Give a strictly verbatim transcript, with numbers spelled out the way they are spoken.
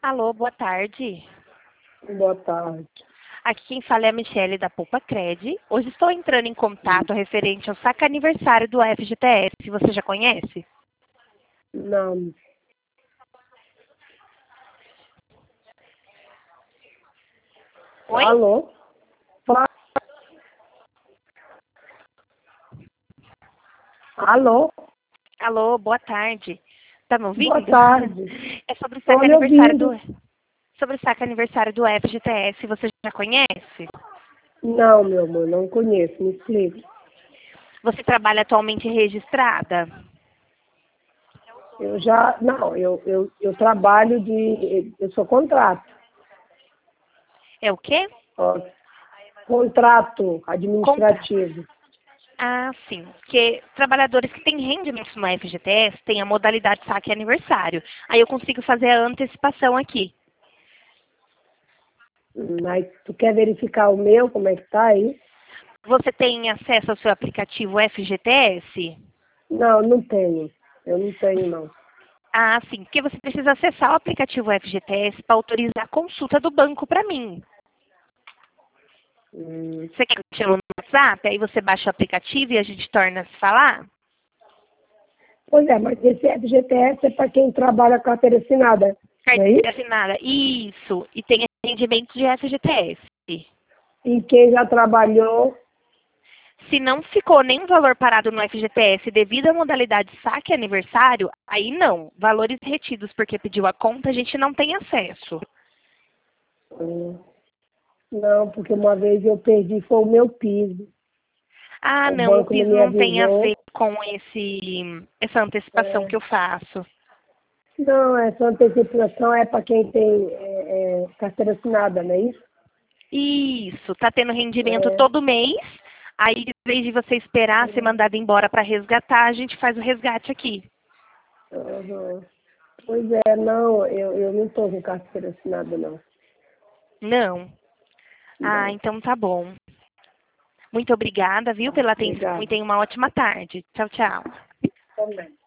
Alô, boa tarde. Boa tarde. Aqui quem fala é a Michele da Poupa Cred. Hoje estou entrando em contato referente ao saque aniversário do F G T S. Você já conhece? Não. Oi? Alô? Fa- Alô? Alô, boa tarde. Tá me ouvindo? Boa tarde. É sobre o Estou saque lhe aniversário ouvindo. do sobre o saque aniversário do F G T S. Você já conhece? Não, meu amor, não conheço. Me explique. Você trabalha atualmente registrada? Eu já... Não, eu, eu, eu trabalho de... Eu sou contrato. É o quê? Ó, contrato Contra. administrativo. Ah, sim. Porque trabalhadores que têm rendimentos no F G T S têm a modalidade saque aniversário. Aí eu consigo fazer a antecipação aqui. Mas tu quer verificar o meu, como é que tá aí? Você tem acesso ao seu aplicativo F G T S? Não, não tenho. Eu não tenho, não. Ah, sim, porque você precisa acessar o aplicativo F G T S para autorizar a consulta do banco para mim. Hum. Você quer que eu te no WhatsApp? Aí você baixa o aplicativo e a gente torna a se falar? Pois é, mas esse F G T S é para quem trabalha carteira assinada, não é Carteira isso? assinada. Isso. E tem atendimento de F G T S. E quem já trabalhou, Se não ficou nenhum valor parado no F G T S devido à modalidade saque aniversário, aí não. Valores retidos porque pediu a conta, a gente não tem acesso. hum, não, porque uma vez eu perdi, foi o meu piso. Ah, O não, o banco não piso me não tem a avisou. ver com esse, essa antecipação É, que eu faço. não, essa antecipação é para quem tem é, é, carteira assinada, não é isso? Isso, tá tendo rendimento É, todo mês. Aí, em vez de você esperar ser é, mandado embora para resgatar, a gente faz o resgate aqui. aham. Pois é, não, eu, eu não estou com carteira assinada, não. Não. Ah, Não, então tá bom. Muito obrigada, viu, tá, pela atenção e obrigada. tenha uma ótima tarde. Tchau, tchau. Também.